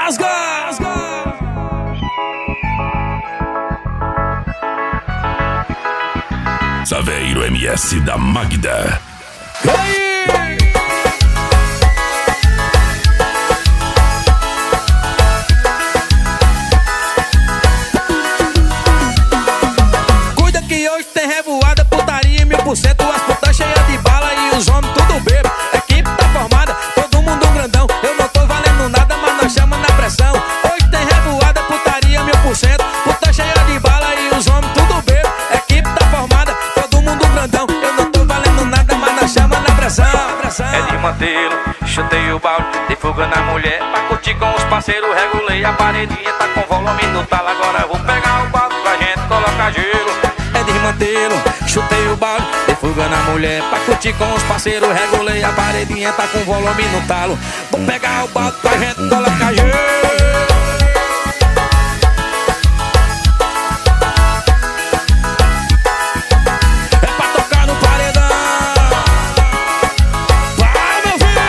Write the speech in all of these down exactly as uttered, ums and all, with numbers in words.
rasga. Saveiro M S da Magda. E aí? Cuida que hoje tem revoada, putaria mil por cento, as putas cheias de bala e os homens tudo bebo. Equipe tá formada, todo mundo grandão. Eu não tô valendo nada, mas nós chama na pressão. Hoje tem revoada, putaria mil por cento, puta cheia de bala e os homens tudo bebo. Equipe tá formada, todo mundo grandão. Eu não tô valendo nada, mas nós chama na pressão. É de mantê-lo, chutei o balde, dei fuga na mulher. Pra curtir com os parceiros, regulei a paredinha. Tá com volume no talo, agora eu vou pegar o balde pra gente colocar gelo. É desmantelo, chutei o balde, dei fuga na mulher. Pra curtir com os parceiros, regulei a paredinha. Tá com volume no talo, vou pegar o balde pra gente colocar gelo. É pra tocar no paredão. Vai, meu filho.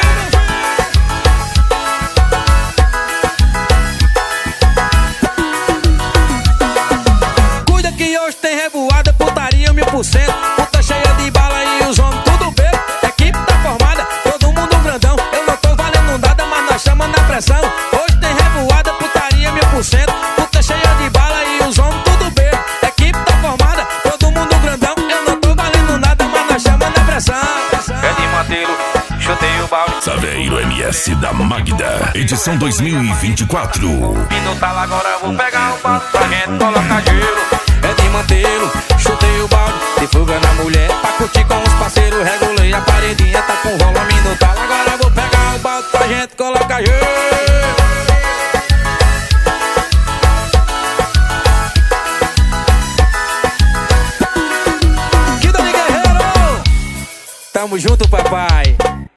Cuida que hoje tem revoada, putaria mil por cento, puta cheia de bala e os homens tudo bebo. Equipe tá formada, todo mundo grandão. Eu não tô valendo nada, mas nós chama na pressão. Hoje tem revoada, putaria mil por cento, puta cheia de bala e os homens tudo bebo. Equipe tá formada, todo mundo grandão. Eu não tô valendo nada, mas nós chama na pressão. É de mantê-lo, chutei o balde. Saveiro M S da Magda. Edição dois mil e vinte e quatro. E no talo, agora eu vou pegar o balde pra gente colocar gelo. É de mantê-lo, chutei o balde, dei fuga na mulher. Pra curtir com os parceiros, regulei a paredinha. Tá com volume no talo, agora eu vou pegar o balde pra gente colocar gelo. Que Dani Guerreiro! Tamo junto, papai.